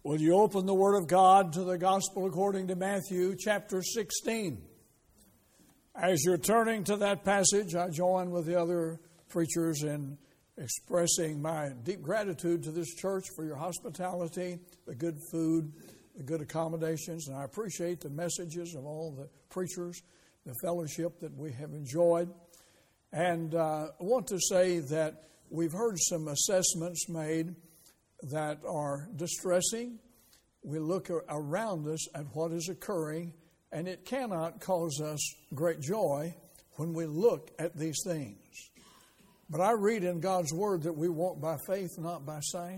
Will you open the Word of God to the Gospel according to Matthew chapter 16? As you're turning to that passage, I join with the other preachers in expressing my deep gratitude to this church for your hospitality, the good food, the good accommodations, and I appreciate the messages of all the preachers, the fellowship that we have enjoyed. And I want to say that we've heard some assessments made that are distressing. We look around us at what is occurring, and it cannot cause us great joy when we look at these things. But I read in God's Word that we walk by faith, not by sight.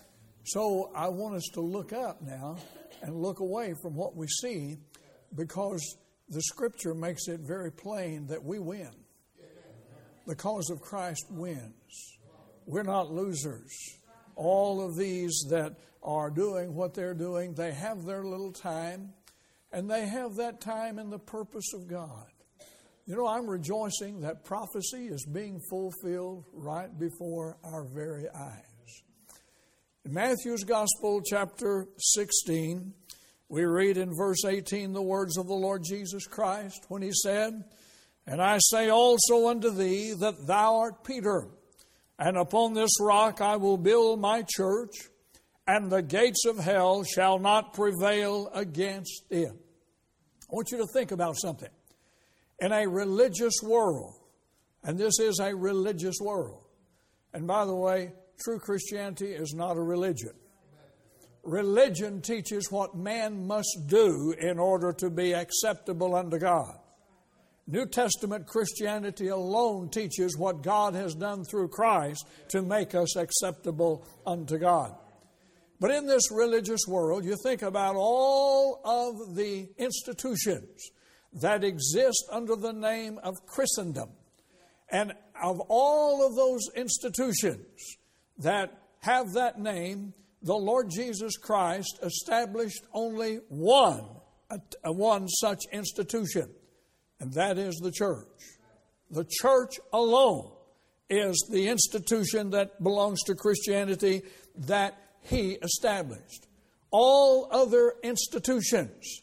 So I want us to look up now and look away from what we see, because the Scripture makes it very plain that we win. The cause of Christ wins. We're not losers. All of these that are doing what they're doing, they have their little time, and they have that time in the purpose of God. You know, I'm rejoicing that prophecy is being fulfilled right before our very eyes. In Matthew's Gospel, chapter 16, we read in verse 18 the words of the Lord Jesus Christ when He said, "And I say also unto thee that thou art Peter, and upon this rock I will build my church, and the gates of hell shall not prevail against it." I want you to think about something. In a religious world, and this is a religious world, and by the way, true Christianity is not a religion. Religion teaches what man must do in order to be acceptable unto God. New Testament Christianity alone teaches what God has done through Christ to make us acceptable unto God. But in this religious world, you think about all of the institutions that exist under the name of Christendom. And of all of those institutions that have that name, the Lord Jesus Christ established only one such institution. And that is the church. The church alone is the institution that belongs to Christianity that He established. All other institutions,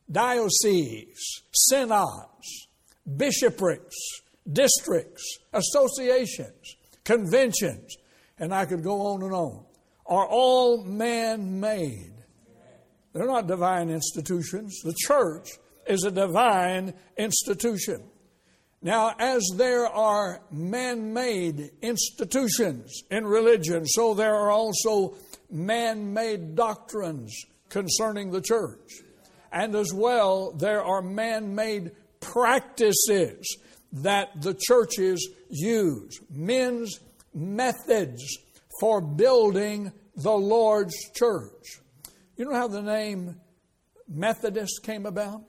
dioceses, synods, bishoprics, districts, associations, conventions, and I could go on and on, are all man-made. They're not divine institutions. The church is a divine institution. Now, as there are man-made institutions in religion, so there are also man-made doctrines concerning the church. And as well, there are man-made practices that the churches use. Men's methods for building the Lord's church. You know how the name Methodist came about?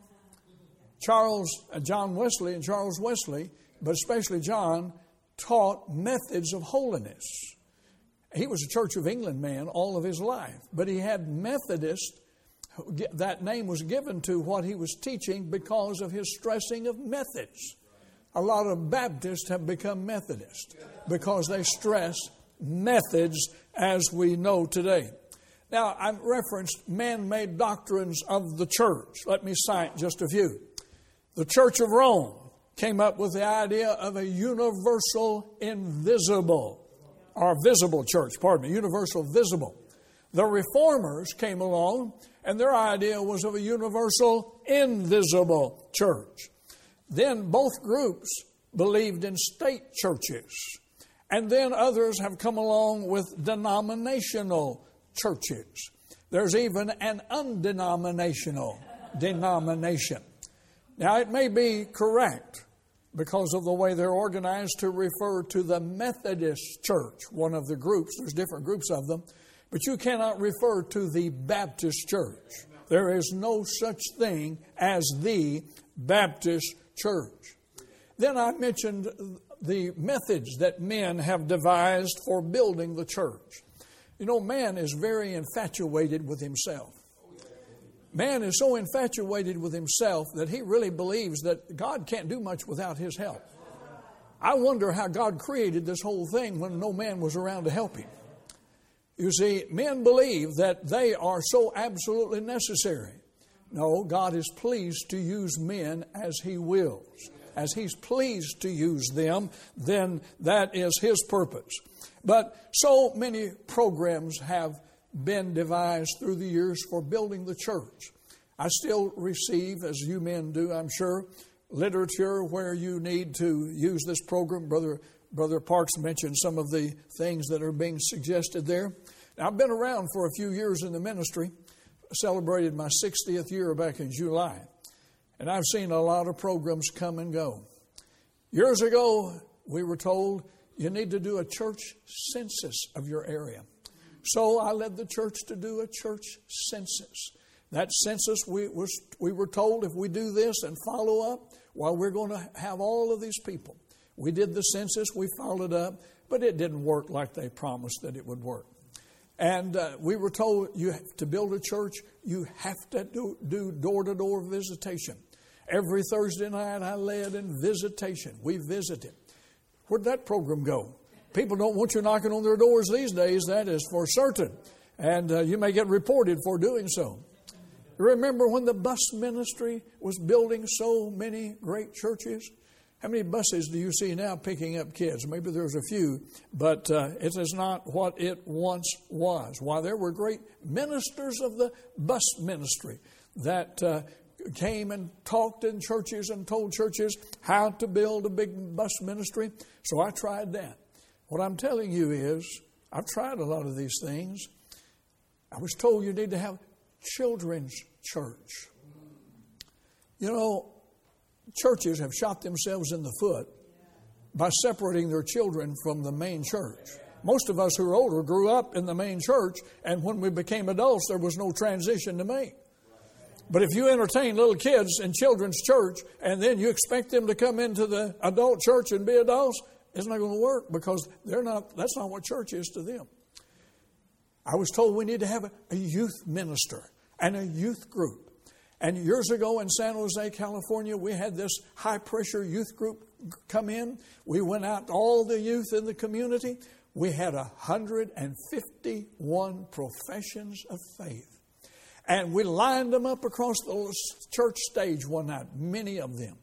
John Wesley and Charles Wesley, but especially John, taught methods of holiness. He was a Church of England man all of his life, but he had Methodist. That name was given to what he was teaching because of his stressing of methods. A lot of Baptists have become Methodist because they stress methods as we know today. Now, I've referenced man-made doctrines of the church. Let me cite just a few. The Church of Rome came up with the idea of a universal invisible, or visible church, universal visible. The Reformers came along, and their idea was of a universal invisible church. Then both groups believed in state churches. And then others have come along with denominational churches. There's even an undenominational denomination. Now, it may be correct, because of the way they're organized, to refer to the Methodist Church, one of the groups. There's different groups of them. But you cannot refer to the Baptist Church. There is no such thing as the Baptist Church. Then I mentioned the methods that men have devised for building the church. You know, man is very infatuated with himself. Man is so infatuated with himself that he really believes that God can't do much without his help. I wonder how God created this whole thing when no man was around to help him. You see, men believe that they are so absolutely necessary. No, God is pleased to use men as He wills. As He's pleased to use them, then that is His purpose. But so many programs have been devised through the years for building the church. I still receive, as you men do, I'm sure, literature where you need to use this program. Brother Parks mentioned some of the things that are being suggested there. Now, I've been around for a few years in the ministry, celebrated my 60th year back in July, and I've seen a lot of programs come and go. Years ago, we were told you need to do a church census of your area. So I led the church to do a church census. That census, we were told if we do this and follow up, well, we're going to have all of these people. We did the census, we followed up, but it didn't work like they promised that it would work. And we were told to build a church, you have to do door-to-door visitation. Every Thursday night I led in visitation. We visited. Where'd that program go? People don't want you knocking on their doors these days, that is for certain. And you may get reported for doing so. Remember when the bus ministry was building so many great churches? How many buses do you see now picking up kids? Maybe there's a few, but it is not what it once was. Why, there were great ministers of the bus ministry that came and talked in churches and told churches how to build a big bus ministry. So I tried that. What I'm telling you is, I've tried a lot of these things. I was told you need to have children's church. You know, churches have shot themselves in the foot by separating their children from the main church. Most of us who are older grew up in the main church, and when we became adults, there was no transition to make. But if you entertain little kids in children's church, and then you expect them to come into the adult church and be adults, it's not going to work, because that's not what church is to them. I was told we need to have a youth minister and a youth group. And years ago in San Jose, California, we had this high-pressure youth group come in. We went out to all the youth in the community. We had 151 professions of faith. And we lined them up across the church stage one night, many of them.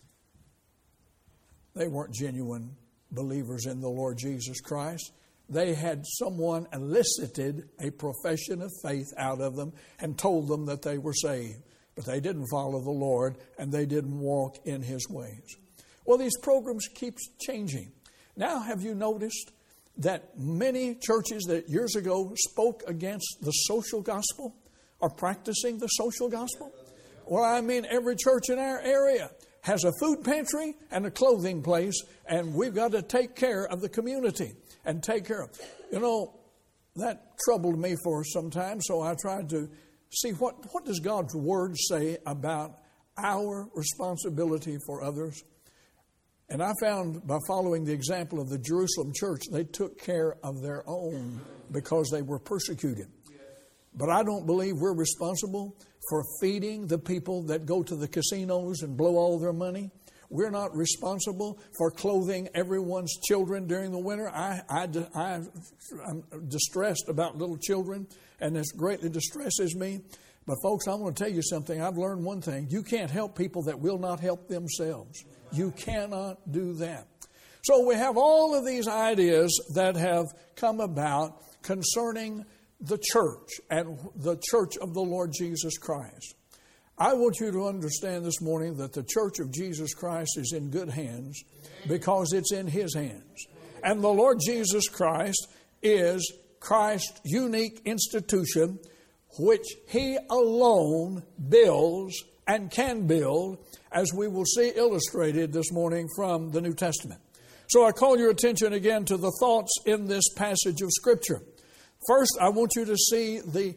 They weren't genuine believers in the Lord Jesus Christ. They had someone elicited a profession of faith out of them and told them that they were saved. But they didn't follow the Lord, and they didn't walk in His ways. Well, these programs keep changing. Now, have you noticed that many churches that years ago spoke against the social gospel are practicing the social gospel? Well, I mean, every church in our area has a food pantry and a clothing place, and we've got to take care of the community and take care of it. You know, that troubled me for some time, so I tried to see what does God's Word say about our responsibility for others. And I found by following the example of the Jerusalem church, they took care of their own because they were persecuted. But I don't believe we're responsible for feeding the people that go to the casinos and blow all their money. We're not responsible for clothing everyone's children during the winter. I'm distressed about little children, and this greatly distresses me. But folks, I want to tell you something. I've learned one thing. You can't help people that will not help themselves. You cannot do that. So we have all of these ideas that have come about concerning the church and the church of the Lord Jesus Christ. I want you to understand this morning that the church of Jesus Christ is in good hands because it's in His hands. And the Lord Jesus Christ is Christ's unique institution, which He alone builds and can build, as we will see illustrated this morning from the New Testament. So I call your attention again to the thoughts in this passage of Scripture. First, I want you to see the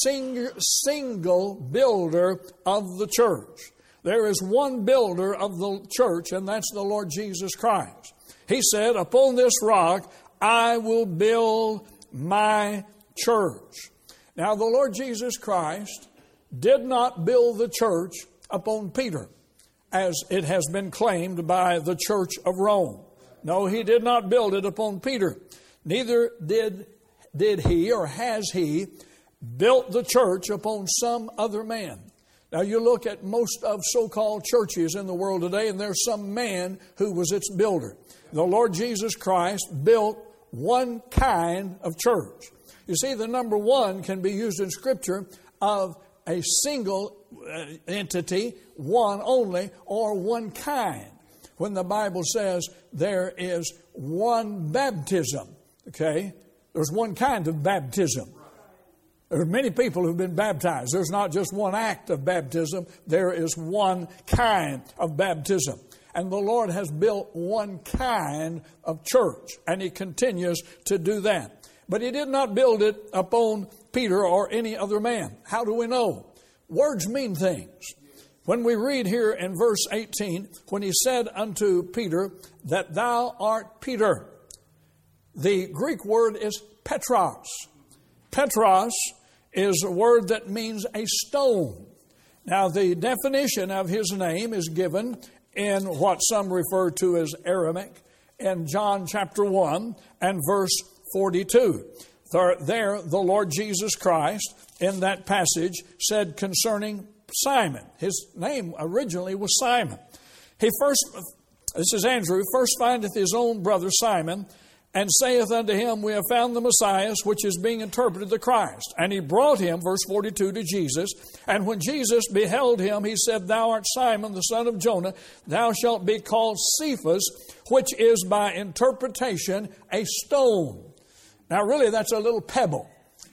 single builder of the church. There is one builder of the church, and that's the Lord Jesus Christ. He said, "Upon this rock I will build my church." Now, the Lord Jesus Christ did not build the church upon Peter, as it has been claimed by the Church of Rome. No, He did not build it upon Peter. Neither did did he or has he built the church upon some other man? Now you look at most of so-called churches in the world today, and there's some man who was its builder. The Lord Jesus Christ built one kind of church. You see, the number one can be used in Scripture of a single entity, one only, or one kind. When the Bible says there is one baptism, okay? There's one kind of baptism. There are many people who've been baptized. There's not just one act of baptism. There is one kind of baptism. And the Lord has built one kind of church, and He continues to do that. But He did not build it upon Peter or any other man. How do we know? Words mean things. When we read here in verse 18, when He said unto Peter that thou art Peter, the Greek word is Petros. Petros is a word that means a stone. Now, the definition of his name is given in what some refer to as Aramaic in John chapter 1 and verse 42. There, the Lord Jesus Christ, in that passage, said concerning Simon. His name originally was Simon. This is Andrew, first findeth his own brother Simon, and saith unto him, we have found the Messiah, which is being interpreted the Christ. And he brought him, verse 42, to Jesus. And when Jesus beheld him, he said, thou art Simon, the son of Jonah. Thou shalt be called Cephas, which is by interpretation a stone. Now really that's a little pebble,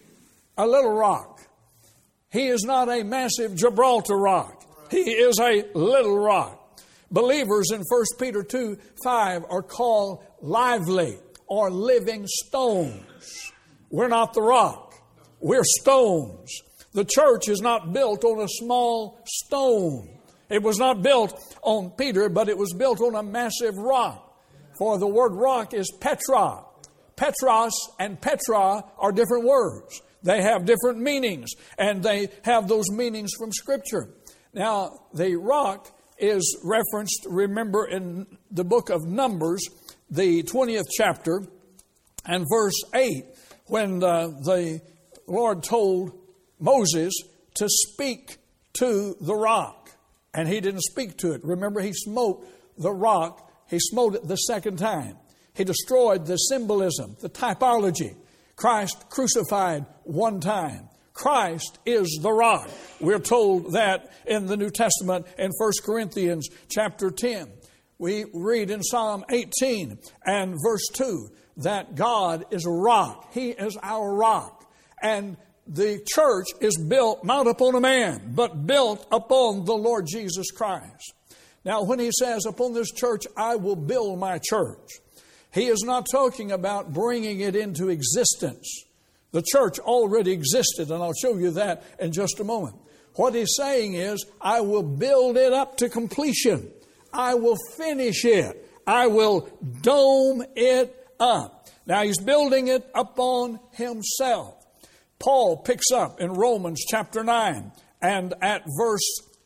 a little rock. He is not a massive Gibraltar rock. He is a little rock. Believers in 1 Peter 2:5 are called lively or living stones. We're not the rock. We're stones. The church is not built on a small stone. It was not built on Peter, but it was built on a massive rock. For the word rock is Petra. Petros and Petra are different words. They have different meanings, and they have those meanings from Scripture. Now, the rock is referenced, remember, in the book of Numbers, the 20th chapter and verse 8, when the Lord told Moses to speak to the rock. And he didn't speak to it. Remember, he smote the rock. He smote it the second time. He destroyed the symbolism, the typology. Christ crucified one time. Christ is the rock. We're told that in the New Testament in 1 Corinthians chapter 10. We read in Psalm 18 and verse 2 that God is a rock. He is our rock. And the church is built not upon a man, but built upon the Lord Jesus Christ. Now, when He says, upon this church I will build my church, He is not talking about bringing it into existence. The church already existed, and I'll show you that in just a moment. What He's saying is, I will build it up to completion. I will finish it. I will dome it up. Now He's building it upon Himself. Paul picks up in Romans chapter 9 and at verse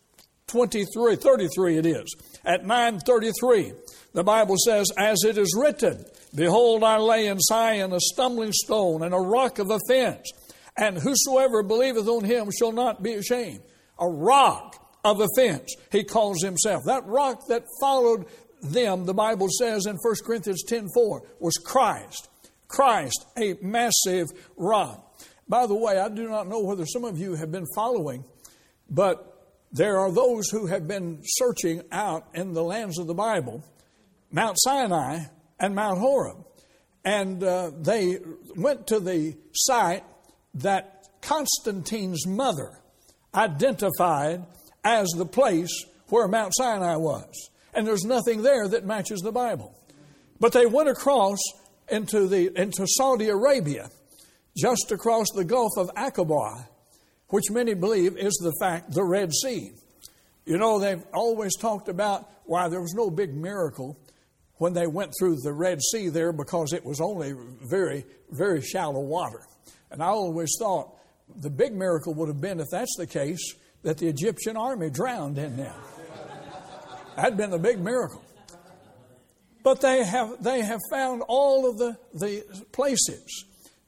33 it is. At 9:33, the Bible says, as it is written, behold, I lay in Zion a stumbling stone and a rock of offense, and whosoever believeth on Him shall not be ashamed. A rock of offense, He calls Himself. That rock that followed them, the Bible says in 1 Corinthians 10:4, was Christ. Christ, a massive rock. By the way, I do not know whether some of you have been following, but there are those who have been searching out in the lands of the Bible, Mount Sinai and Mount Horeb. And they went to the site that Constantine's mother identified as the place where Mount Sinai was. And there's nothing there that matches the Bible. But they went across into Saudi Arabia, just across the Gulf of Aqaba, which many believe is the Red Sea. You know, they've always talked about why there was no big miracle when they went through the Red Sea there, because it was only very, very shallow water. And I always thought the big miracle would have been, if that's the case, that the Egyptian army drowned in them. That'd been the big miracle. But they have found all of the places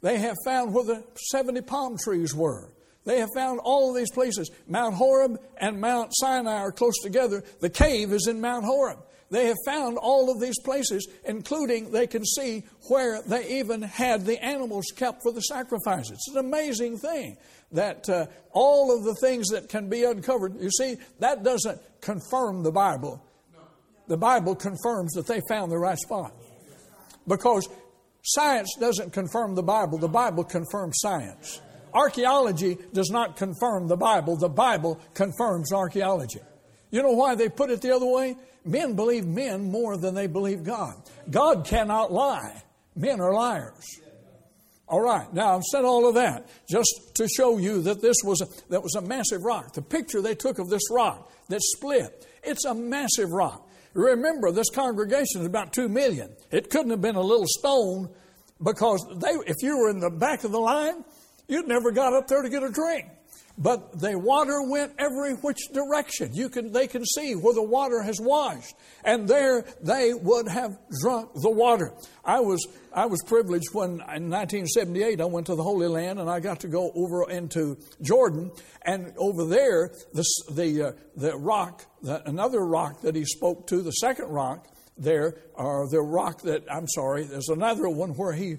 They have found where the 70 palm trees were. They have found all of these places. Mount Horeb and Mount Sinai are close together. The cave is in Mount Horeb. They have found all of these places, including they can see where they even had the animals kept for the sacrifices. It's an amazing thing that all of the things that can be uncovered, you see, that doesn't confirm the Bible. The Bible confirms that they found the right spot. Because science doesn't confirm the Bible confirms science. Archaeology does not confirm the Bible confirms archaeology. You know why they put it the other way? Men believe men more than they believe God. God cannot lie. Men are liars. All right, now I've said all of that just to show you that that was a massive rock. The picture they took of this rock that split, it's a massive rock. Remember, this congregation is about 2 million. It couldn't have been a little stone because if you were in the back of the line, you'd never got up there to get a drink. But the water went every which direction. They can see where the water has washed. And there they would have drunk the water. I was privileged when in 1978 I went to the Holy Land and I got to go over into Jordan. And over there, the rock, another rock that he spoke to, the second rock there, or the rock there's another one where he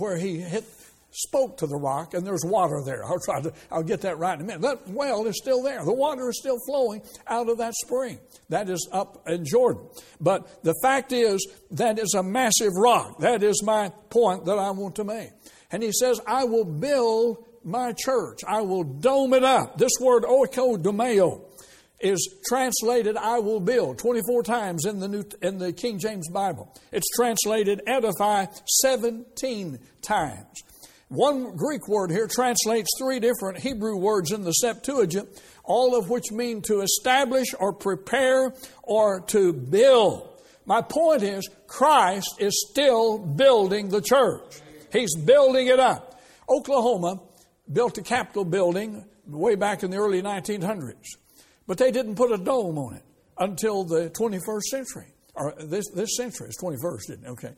spoke to the rock, and there's water there. I'll get that right in a minute. That well is still there. The water is still flowing out of that spring. That is up in Jordan. But the fact is, that is a massive rock. That is my point that I want to make. And he says, I will build my church. I will dome it up. This word oikodomeo is translated I will build 24 times in the King James Bible. It's translated edify 17 times. One Greek word here translates 3 different Hebrew words in the Septuagint, all of which mean to establish or prepare or to build. My point is, Christ is still building the church. He's building it up. Oklahoma built a Capitol building way back in the early 1900s, but they didn't put a dome on it until the 21st century. Or this century is 21st, isn't it? Okay.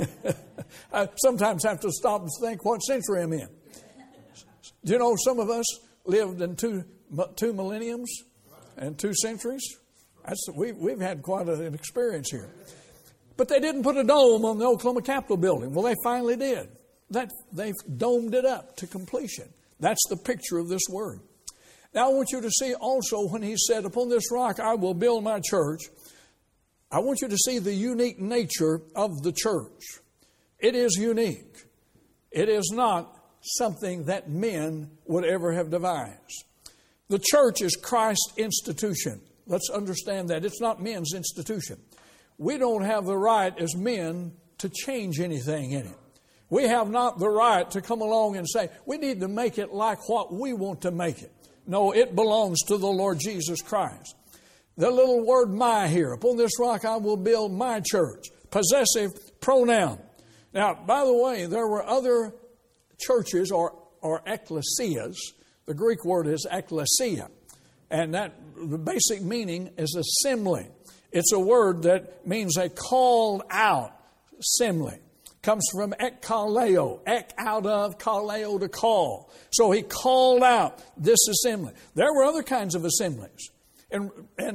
I sometimes have to stop and think what century I'm in. Do you know some of us lived in two millenniums and 2 centuries? We've had quite an experience here. But they didn't put a dome on the Oklahoma Capitol building. Well, they finally did. They've domed it up to completion. That's the picture of this word. Now I want you to see also when he said, upon this rock I will build my church, I want you to see the unique nature of the church. It is unique. It is not something that men would ever have devised. The church is Christ's institution. Let's understand that. It's not men's institution. We don't have the right as men to change anything in it. We have not the right to come along and say, we need to make it like what we want to make it. No, it belongs to the Lord Jesus Christ. The little word my here, upon this rock I will build my church. Possessive pronoun. Now, by the way, there were other churches or ecclesias. The Greek word is ekklesia. And the basic meaning is assembly. It's a word that means a called out assembly. Comes from ekkaleo, ek out of, kaleo to call. So he called out this assembly. There were other kinds of assemblies. In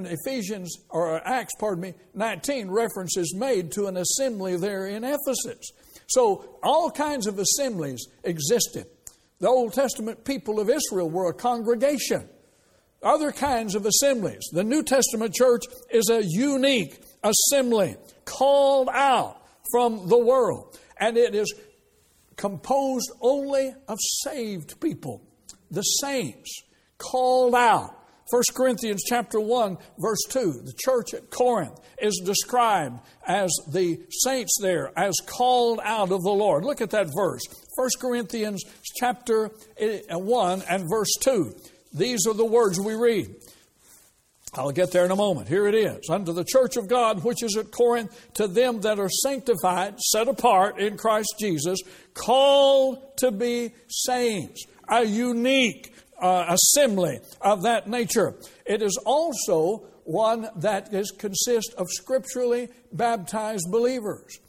Acts 19, reference is made to an assembly there in Ephesus. So all kinds of assemblies existed. The Old Testament people of Israel were a congregation. Other kinds of assemblies. The New Testament church is a unique assembly called out from the world. And it is composed only of saved people, the saints, called out. 1 Corinthians chapter 1, verse 2, the church at Corinth is described as the saints there, as called out of the Lord. Look at that verse. 1 Corinthians chapter 1 and verse 2. These are the words we read. I'll get there in a moment. Here it is. Unto the church of God, which is at Corinth, to them that are sanctified, set apart in Christ Jesus, called to be saints. A unique assembly of that nature. It is also one that consists of scripturally baptized believers.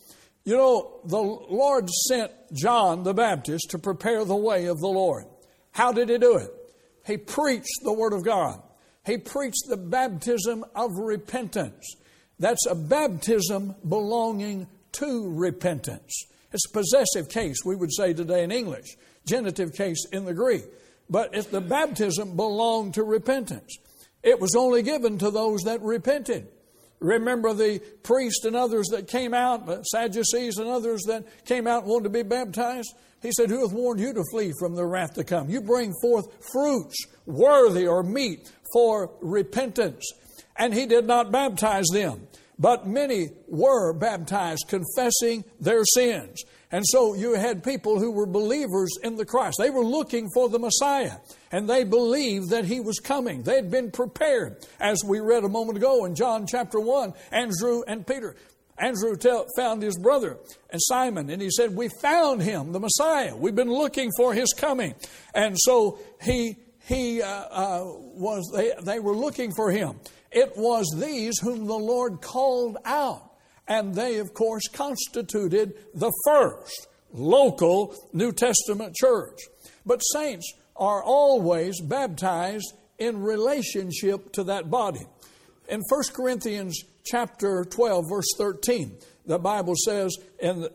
You know, the Lord sent John the Baptist to prepare the way of the Lord. How did He do it? He preached the Word of God. He preached the baptism of repentance. That's a baptism belonging to repentance. It's a possessive case, we would say today in English. Genitive case in the Greek. But if the baptism belonged to repentance, it was only given to those that repented. Remember the priest and others that came out, the Sadducees and others that came out and wanted to be baptized? He said, who hath warned you to flee from the wrath to come? You bring forth fruits worthy or meet for repentance. And He did not baptize them. But many were baptized, confessing their sins. And so you had people who were believers in the Christ. They were looking for the Messiah, and they believed that He was coming. They had been prepared. As we read a moment ago in John chapter 1, Andrew and Peter. Andrew found his brother and Simon, and he said, we found Him, the Messiah. We've been looking for His coming. And so they were looking for Him. It was these whom the Lord called out. And they, of course, constituted the first local New Testament church. But saints are always baptized in relationship to that body. In 1 Corinthians chapter 12, verse 13, the Bible says in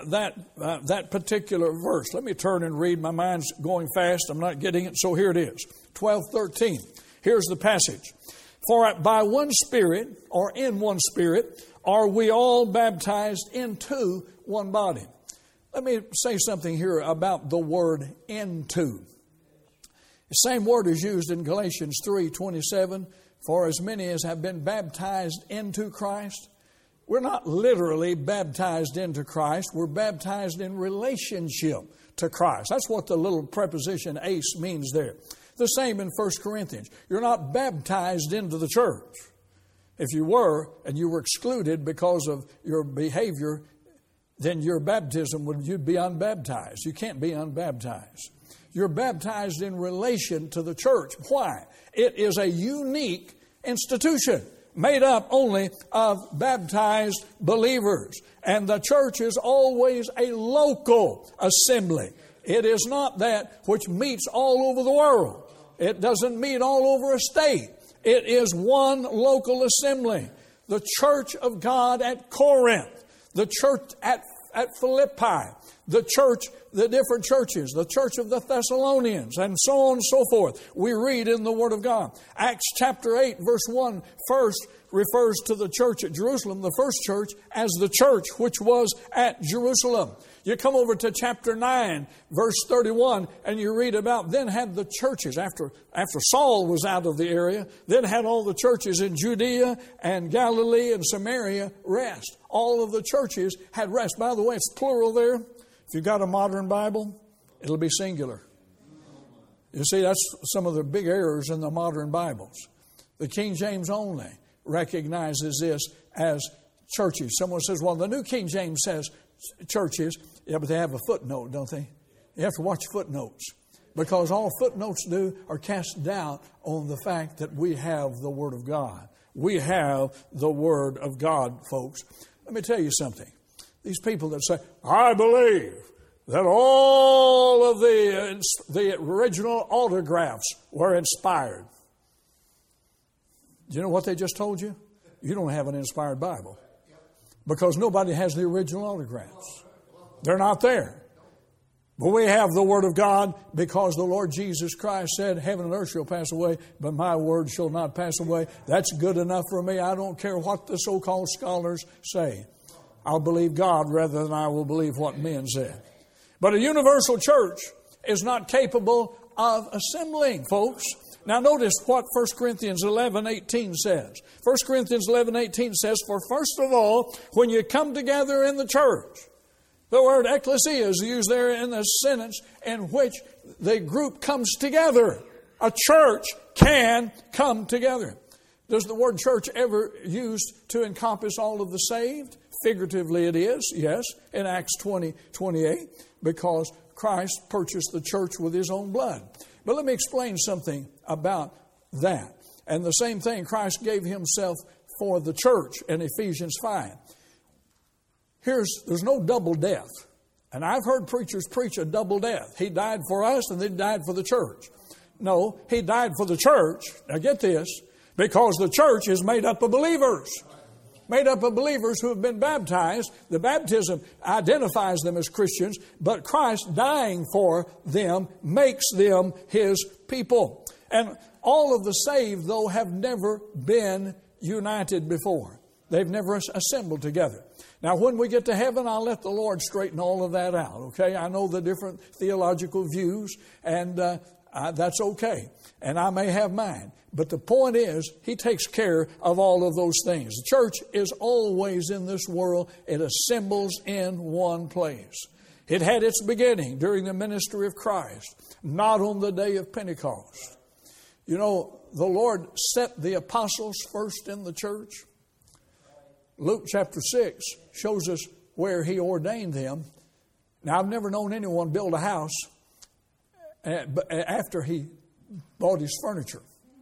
that particular verse, let me turn and read. My mind's going fast. I'm not getting it, so here it is. 12:13. Here's the passage. For by one Spirit, or in one Spirit, are we all baptized into one body. Let me say something here about the word into. The same word is used in Galatians 3:27. For as many as have been baptized into Christ. We're not literally baptized into Christ. We're baptized in relationship to Christ. That's what the little preposition "ace" means there. The same in 1 Corinthians. You're not baptized into the church. If you were, and you were excluded because of your behavior, then your baptism you'd be unbaptized. You can't be unbaptized. You're baptized in relation to the church. Why? It is a unique institution made up only of baptized believers. And the church is always a local assembly. It is not that which meets all over the world. It doesn't meet all over a state. It is one local assembly. The church of God at Corinth, the church at Philippi, the different churches, the church of the Thessalonians, and so on and so forth. We read in the Word of God. Acts chapter 8, verse 1, first refers to the church at Jerusalem, the first church, as the church which was at Jerusalem. You come over to chapter 9, verse 31, and you read about, then had the churches, after Saul was out of the area, then had all the churches in Judea and Galilee and Samaria rest. All of the churches had rest. By the way, it's plural there. If you've got a modern Bible, it'll be singular. You see, that's some of the big errors in the modern Bibles. The King James only recognizes this as churches. Someone says, well, the New King James says churches. Yeah, but they have a footnote, don't they? You have to watch footnotes. Because all footnotes do are cast doubt on the fact that we have the Word of God. We have the Word of God, folks. Let me tell you something. These people that say, I believe that all of the original autographs were inspired. Do you know what they just told you? You don't have an inspired Bible. Because nobody has the original autographs. They're not there. But we have the Word of God because the Lord Jesus Christ said, heaven and earth shall pass away, but my word shall not pass away. That's good enough for me. I don't care what the so-called scholars say. I'll believe God rather than I will believe what men said. But a universal church is not capable of assembling, folks. Now notice what 1 Corinthians 11:18 says. 1 Corinthians 11:18 says, for first of all, when you come together in the church, the word ecclesia is used there in the sentence in which the group comes together. A church can come together. Does the word church ever used to encompass all of the saved? Figuratively it is, yes, in Acts 20:28, because Christ purchased the church with His own blood. But let me explain something about that. And the same thing, Christ gave Himself for the church in Ephesians 5. there's no double death. And I've heard preachers preach a double death. He died for us and then he died for the church. No, he died for the church. Now get this, because the church is made up of believers. Made up of believers who have been baptized. The baptism identifies them as Christians, but Christ dying for them makes them His people. And all of the saved, though, have never been united before. They've never assembled together. Now, when we get to heaven, I'll let the Lord straighten all of that out, okay? I know the different theological views, and that's okay. And I may have mine. But the point is, He takes care of all of those things. The church is always in this world. It assembles in one place. It had its beginning during the ministry of Christ, not on the day of Pentecost. You know, the Lord set the apostles first in the church. Luke chapter 6 shows us where He ordained them. Now, I've never known anyone build a house after he bought his furniture.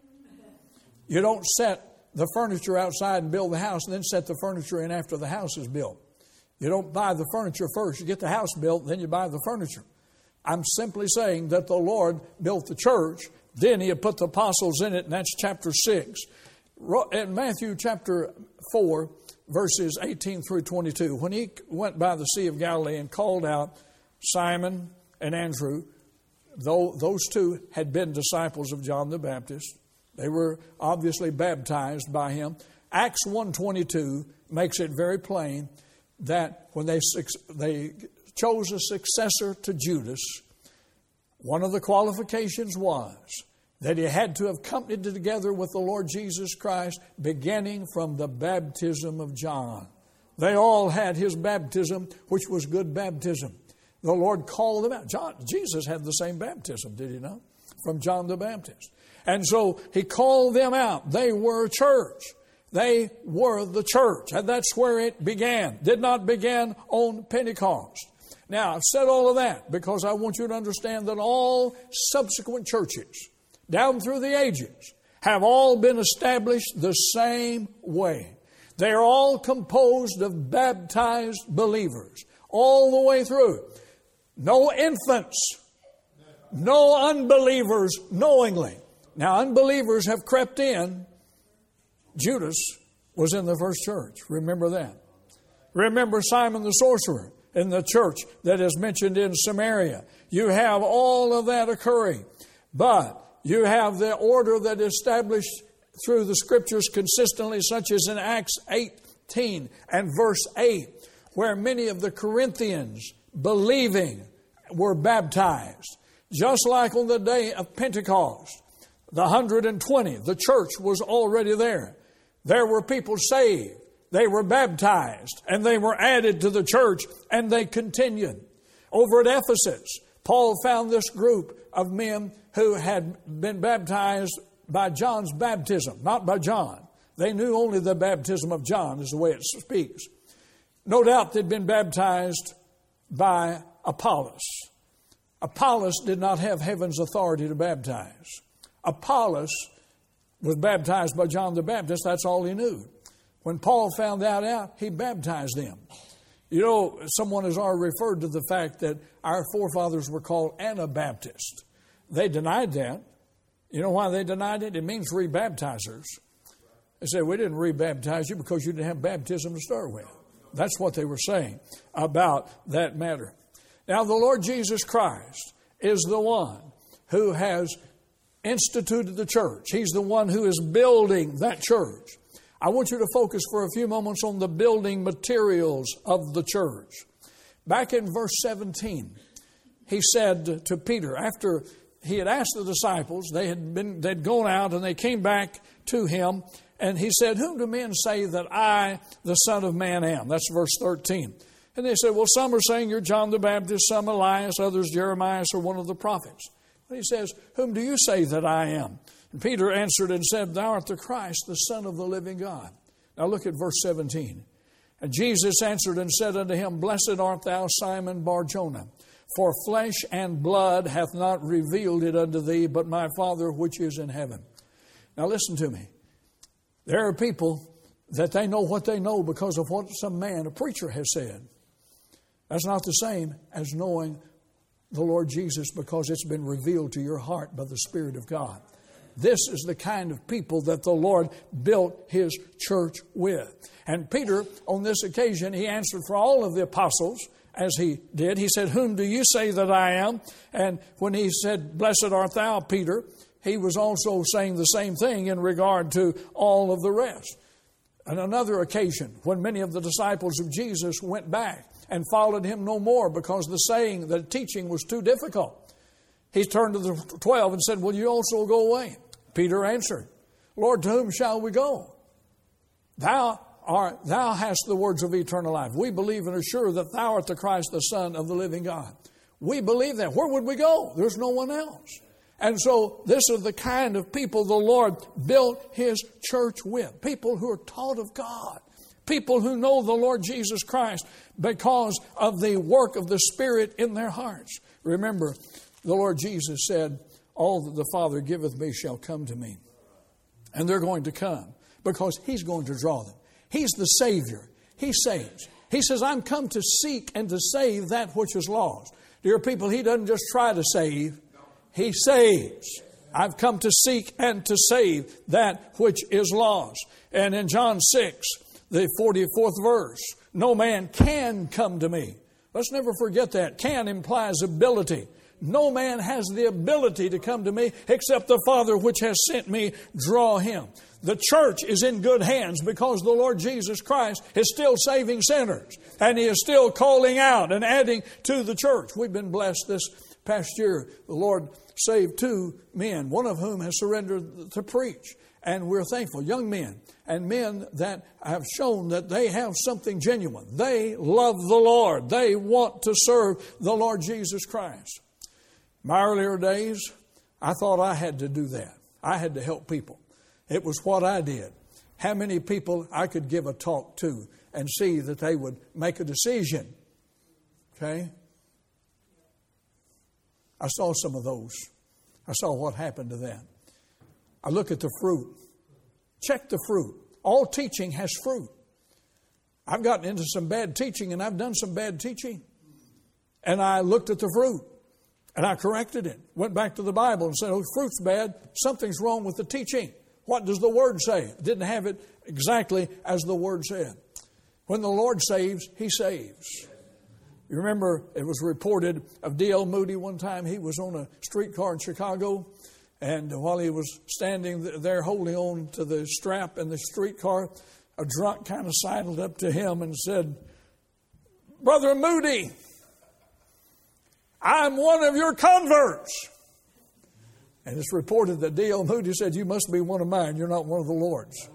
You don't set the furniture outside and build the house and then set the furniture in after the house is built. You don't buy the furniture first. You get the house built, then you buy the furniture. I'm simply saying that the Lord built the church, then He had put the apostles in it, and that's chapter 6. In Matthew chapter 4, verses 18 through 22, when He went by the Sea of Galilee and called out Simon and Andrew, though those two had been disciples of John the Baptist, they were obviously baptized by Him. Acts 1:22 makes it very plain that when they chose a successor to Judas, one of the qualifications was that he had to have accompanied together with the Lord Jesus Christ, beginning from the baptism of John. They all had his baptism, which was good baptism. The Lord called them out. Jesus had the same baptism, did He not? From John the Baptist. And so He called them out. They were a church. They were the church. And that's where it began. Did not begin on Pentecost. Now, I've said all of that because I want you to understand that all subsequent churches, down through the ages, have all been established the same way. They are all composed of baptized believers all the way through. No infants, no unbelievers knowingly. Now, unbelievers have crept in. Judas was in the first church. Remember that. Remember Simon the sorcerer in the church that is mentioned in Samaria. You have all of that occurring. But you have the order that is established through the Scriptures consistently, such as in Acts 18 and verse 8, where many of the Corinthians, believing, were baptized. Just like on the day of Pentecost, the 120, the church was already there. There were people saved. They were baptized, and they were added to the church, and they continued. Over at Ephesus, Paul found this group of men who had been baptized by John's baptism, not by John. They knew only the baptism of John is the way it speaks. No doubt they'd been baptized by Apollos. Apollos did not have heaven's authority to baptize. Apollos was baptized by John the Baptist. That's all he knew. When Paul found that out, he baptized them. You know, someone has already referred to the fact that our forefathers were called Anabaptists. They denied that. You know why they denied it? It means rebaptizers. They said, we didn't rebaptize you because you didn't have baptism to start with. That's what they were saying about that matter. Now, the Lord Jesus Christ is the one who has instituted the church. He's the one who is building that church. I want you to focus for a few moments on the building materials of the church. Back in verse 17, He said to Peter, after He had asked the disciples, they'd gone out and they came back to Him, and He said, whom do men say that I, the Son of Man, am? That's verse 13. And they said, well, some are saying you're John the Baptist, some Elias, others Jeremiah, or one of the prophets. But He says, whom do you say that I am? And Peter answered and said, thou art the Christ, the Son of the living God. Now look at verse 17. And Jesus answered and said unto him, blessed art thou, Simon Bar-Jonah, for flesh and blood hath not revealed it unto thee, but my Father which is in heaven. Now listen to me. There are people that they know what they know because of what some man, a preacher, has said. That's not the same as knowing the Lord Jesus because it's been revealed to your heart by the Spirit of God. This is the kind of people that the Lord built His church with. And Peter, on this occasion, he answered for all of the apostles as he did. He said, "Whom do you say that I am?" And when he said, "Blessed art thou, Peter," he was also saying the same thing in regard to all of the rest. On another occasion, when many of the disciples of Jesus went back and followed Him no more because the teaching was too difficult, He turned to the 12 and said, "Will you also go away?" Peter answered, "Lord, to whom shall we go? Thou hast the words of eternal life. We believe and are sure that Thou art the Christ, the Son of the living God." We believe that. Where would we go? There's no one else. And so this is the kind of people the Lord built His church with. People who are taught of God. People who know the Lord Jesus Christ because of the work of the Spirit in their hearts. Remember, the Lord Jesus said, "All that the Father giveth me shall come to me." And they're going to come because He's going to draw them. He's the Savior. He saves. He says, "I'm come to seek and to save that which is lost." Dear people, He doesn't just try to save. He saves. I've come to seek and to save that which is lost. And in John 6, the 44th verse, "No man can come to me." Let's never forget that. Can implies ability. No man has the ability to come to me except the Father which has sent me draw him. The church is in good hands because the Lord Jesus Christ is still saving sinners. And He is still calling out and adding to the church. We've been blessed this past year. The Lord saved 2 men, one of whom has surrendered to preach. And we're thankful. Young men and men that have shown that they have something genuine. They love the Lord. They want to serve the Lord Jesus Christ. My earlier days, I thought I had to do that. I had to help people. It was what I did. How many people I could give a talk to and see that they would make a decision. Okay? I saw some of those. I saw what happened to them. I look at the fruit. Check the fruit. All teaching has fruit. I've gotten into some bad teaching and I've done some bad teaching. And I looked at the fruit. And I corrected it. Went back to the Bible and said, "Oh, fruit's bad. Something's wrong with the teaching. What does the Word say?" Didn't have it exactly as the Word said. When the Lord saves, He saves. You remember it was reported of D.L. Moody one time. He was on a streetcar in Chicago. And while he was standing there holding on to the strap in the streetcar, a drunk kind of sidled up to him and said, "Brother Moody, I'm one of your converts." And it's reported that D.L. Moody said, "You must be one of mine. You're not one of the Lord's."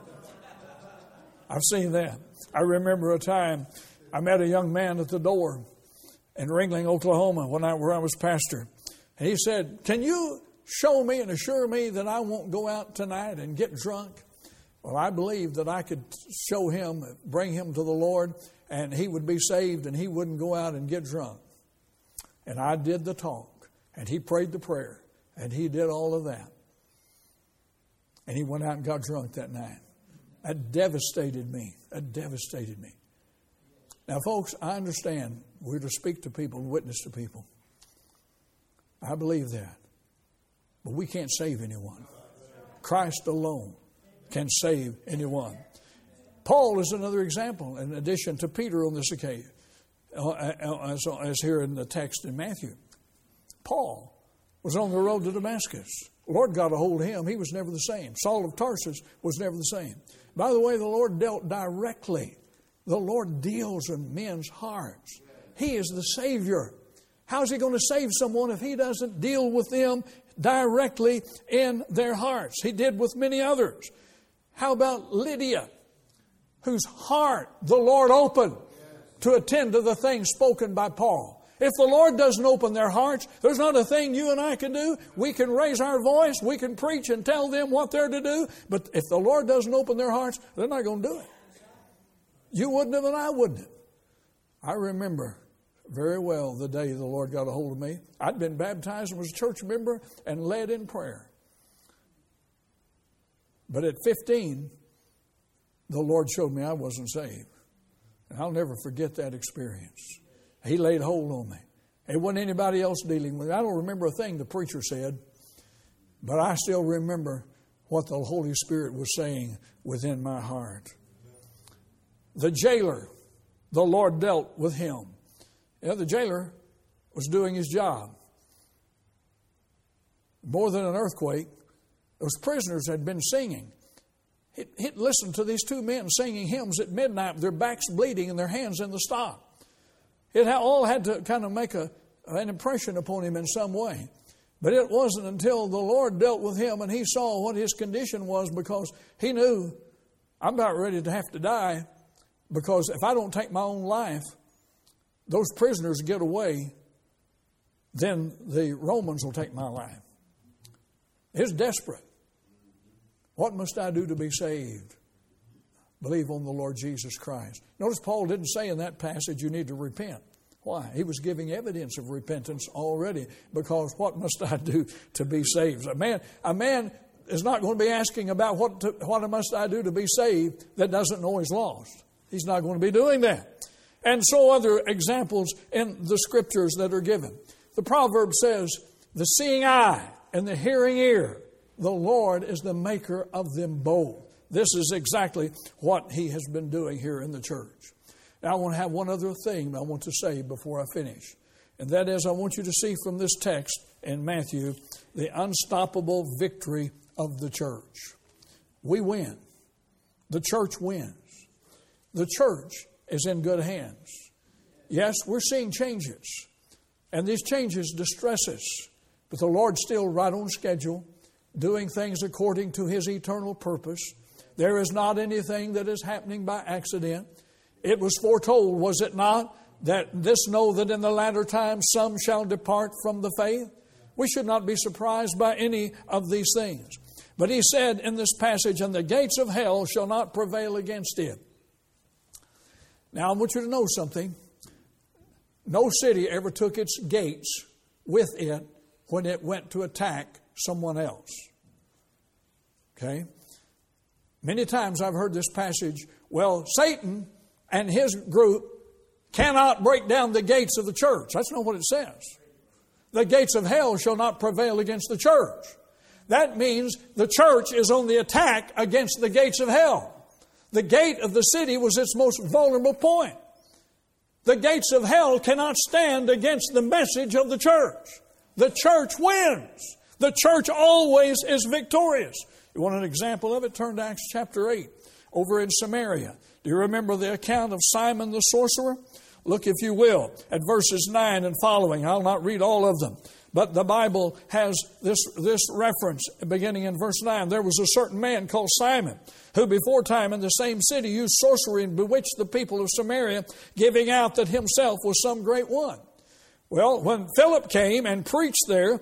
I've seen that. I remember a time I met a young man at the door in Ringling, Oklahoma, where I was pastor. And he said, "Can you show me and assure me that I won't go out tonight and get drunk?" Well, I believed that I could show him, bring him to the Lord, and he would be saved and he wouldn't go out and get drunk. And I did the talk, and he prayed the prayer, and he did all of that. And he went out and got drunk that night. That devastated me. That devastated me. Now, folks, I understand we're to speak to people and witness to people. I believe that. But we can't save anyone. Christ alone can save anyone. Paul is another example in addition to Peter on this occasion. As here in the text in Matthew. Paul was on the road to Damascus. The Lord got a hold of him. He was never the same. Saul of Tarsus was never the same. By the way, the Lord dealt directly. The Lord deals in men's hearts. He is the Savior. How is He going to save someone if He doesn't deal with them directly in their hearts? He did with many others. How about Lydia, whose heart the Lord opened to attend to the things spoken by Paul? If the Lord doesn't open their hearts, there's not a thing you and I can do. We can raise our voice, we can preach and tell them what they're to do, but if the Lord doesn't open their hearts, they're not going to do it. You wouldn't have and I wouldn't have. I remember very well the day the Lord got a hold of me. I'd been baptized and was a church member and led in prayer. But at 15, the Lord showed me I wasn't saved. And I'll never forget that experience. He laid hold on me. It wasn't anybody else dealing with it. I don't remember a thing the preacher said, but I still remember what the Holy Spirit was saying within my heart. The jailer, the Lord dealt with him. The jailer was doing his job. More than an earthquake, those prisoners had been singing. He'd listened to these two men singing hymns at midnight, their backs bleeding and their hands in the stock. It all had to kind of make an impression upon him in some way. But it wasn't until the Lord dealt with him and he saw what his condition was, because he knew, I'm about ready to have to die, because if I don't take my own life, those prisoners get away, then the Romans will take my life. He's desperate. What must I do to be saved? Believe on the Lord Jesus Christ. Notice Paul didn't say in that passage you need to repent. Why? He was giving evidence of repentance already, because what must I do to be saved? A man is not going to be asking about what must I do to be saved that doesn't know he's lost. He's not going to be doing that. And so other examples in the scriptures that are given. The proverb says, the seeing eye and the hearing ear, the Lord is the maker of them both. This is exactly what he has been doing here in the church. Now I want to have one other thing I want to say before I finish. And that is, I want you to see from this text in Matthew the unstoppable victory of the church. We win. The church wins. The church is in good hands. Yes, we're seeing changes. And these changes distress us. But the Lord's still right on schedule, doing things according to His eternal purpose. There is not anything that is happening by accident. It was foretold, was it not, that this know that in the latter times some shall depart from the faith? We should not be surprised by any of these things. But He said in this passage, and the gates of hell shall not prevail against it. Now I want you to know something. No city ever took its gates with it when it went to attack someone else. Okay? Many times I've heard this passage, well, Satan and his group cannot break down the gates of the church. That's not what it says. The gates of hell shall not prevail against the church. That means the church is on the attack against the gates of hell. The gate of the city was its most vulnerable point. The gates of hell cannot stand against the message of the church. The church wins. The church always is victorious. You want an example of it? Turn to Acts chapter 8 over in Samaria. Do you remember the account of Simon the sorcerer? Look, if you will, at verses 9 and following. I'll not read all of them. But the Bible has this reference beginning in verse 9. There was a certain man called Simon, who before time in the same city used sorcery and bewitched the people of Samaria, giving out that himself was some great one. Well, when Philip came and preached there,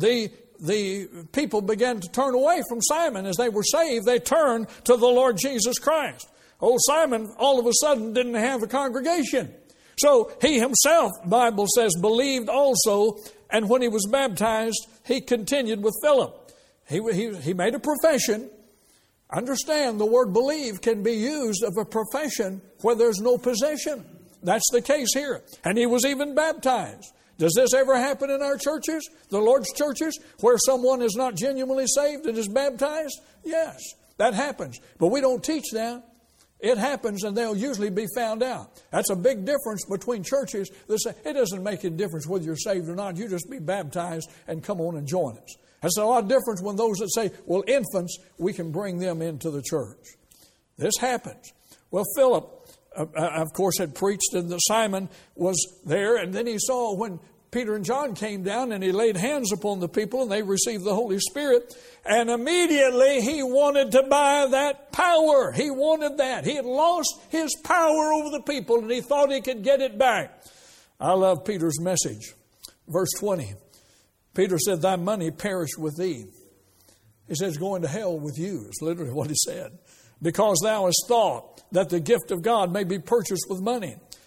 the people began to turn away from Simon. As they were saved, they turned to the Lord Jesus Christ. Old Simon all of a sudden didn't have a congregation. So he himself, the Bible says, believed also, and when he was baptized, he continued with Philip. He made a profession. Understand, the word believe can be used of a profession where there's no possession. That's the case here. And he was even baptized. Does this ever happen in our churches, the Lord's churches, where someone is not genuinely saved and is baptized? Yes, that happens. But we don't teach that. It happens, and they'll usually be found out. That's a big difference between churches that say, it doesn't make a difference whether you're saved or not. You just be baptized and come on and join us. That's a lot of difference when those that say, well, infants, we can bring them into the church. This happens. Well, Philip, of course, had preached, and Simon was there, and then he saw when Peter and John came down and he laid hands upon the people and they received the Holy Spirit. And immediately he wanted to buy that power. He wanted that. He had lost his power over the people and he thought he could get it back. I love Peter's message. Verse 20. Peter said, thy money perish with thee. He says, going to hell with you. It's literally what he said. Because thou hast thought that the gift of God may be purchased with money.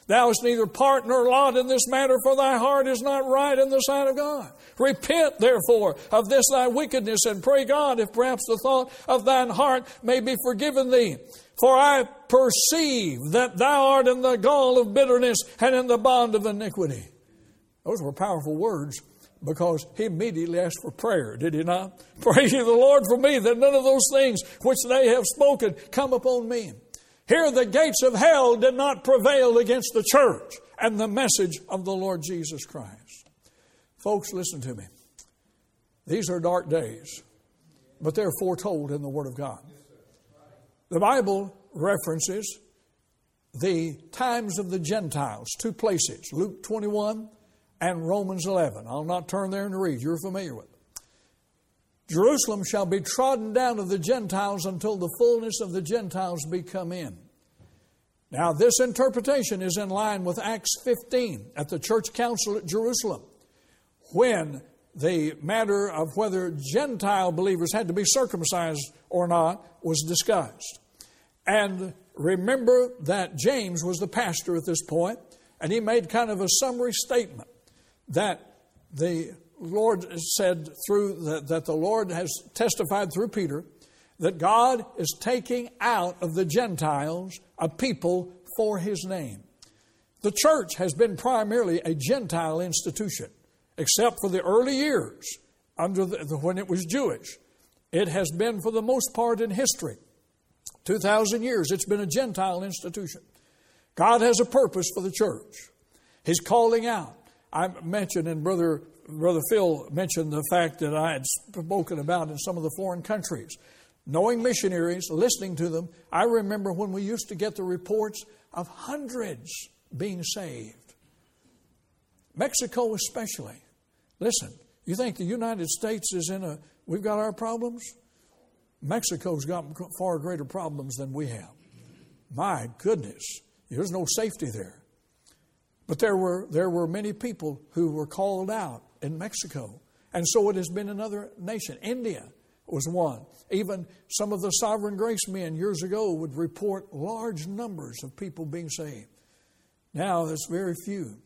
Thou hast neither part nor lot in this matter, for thy heart is not right in the sight of God. Repent, therefore, of this thy wickedness, and pray God, if perhaps the thought of thine heart may be forgiven thee. For I perceive that thou art in the gall of bitterness and in the bond of iniquity. Those were powerful words, because he immediately asked for prayer, did he not? Praise ye the Lord for me, that none of those things which they have spoken come upon me. Here the gates of hell did not prevail against the church and the message of the Lord Jesus Christ. Folks, listen to me. These are dark days, but they're foretold in the Word of God. The Bible references the times of the Gentiles, two places, Luke 21 and Romans 11. I'll not turn there and read. You're familiar with it. Jerusalem shall be trodden down of the Gentiles until the fullness of the Gentiles be come in. Now, this interpretation is in line with Acts 15 at the church council at Jerusalem, when the matter of whether Gentile believers had to be circumcised or not was discussed. And remember that James was the pastor at this point, and he made kind of a summary statement that the Lord said that the Lord has testified through Peter that God is taking out of the Gentiles a people for His name. The church has been primarily a Gentile institution, except for the early years when it was Jewish. It has been, for the most part in history, 2,000 years, it's been a Gentile institution. God has a purpose for the church. He's calling out. I mentioned, and Brother Phil mentioned the fact that I had spoken about in some of the foreign countries. Knowing missionaries, listening to them, I remember when we used to get the reports of hundreds being saved. Mexico especially. Listen, you think the United States we've got our problems? Mexico's got far greater problems than we have. My goodness, there's no safety there. But there were many people who were called out in Mexico. And so it has been another nation. India was one. Even some of the Sovereign Grace men years ago would report large numbers of people being saved. Now there's very few.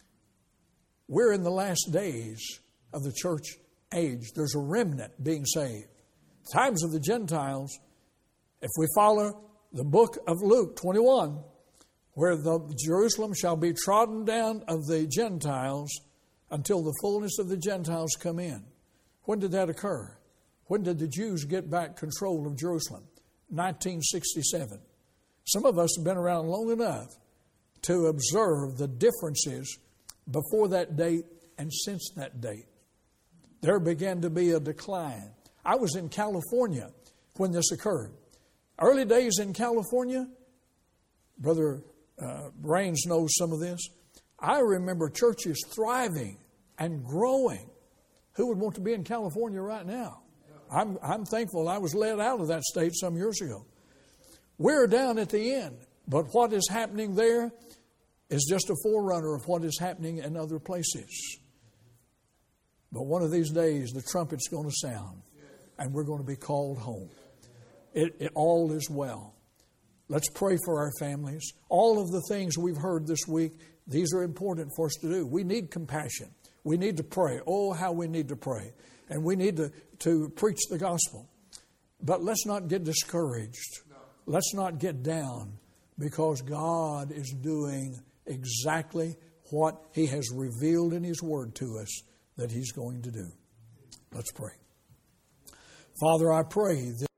We're in the last days of the church age. There's a remnant being saved. Times of the Gentiles, if we follow the book of Luke 21, where the Jerusalem shall be trodden down of the Gentiles until the fullness of the Gentiles come in. When did that occur? When did the Jews get back control of Jerusalem? 1967. Some of us have been around long enough to observe the differences before that date and since that date. There began to be a decline. I was in California when this occurred. Early days in California, Brother Raines knows some of this. I remember churches thriving and growing. Who would want to be in California right now? I'm thankful I was led out of that state some years ago. We're down at the end, but what is happening there is just a forerunner of what is happening in other places. But one of these days, the trumpet's going to sound, and we're going to be called home. It all is well. Let's pray for our families. All of the things we've heard this week, these are important for us to do. We need compassion. We need to pray. Oh, how we need to pray. And we need to preach the gospel. But let's not get discouraged. Let's not get down, because God is doing exactly what He has revealed in His Word to us that He's going to do. Let's pray. Father, I pray that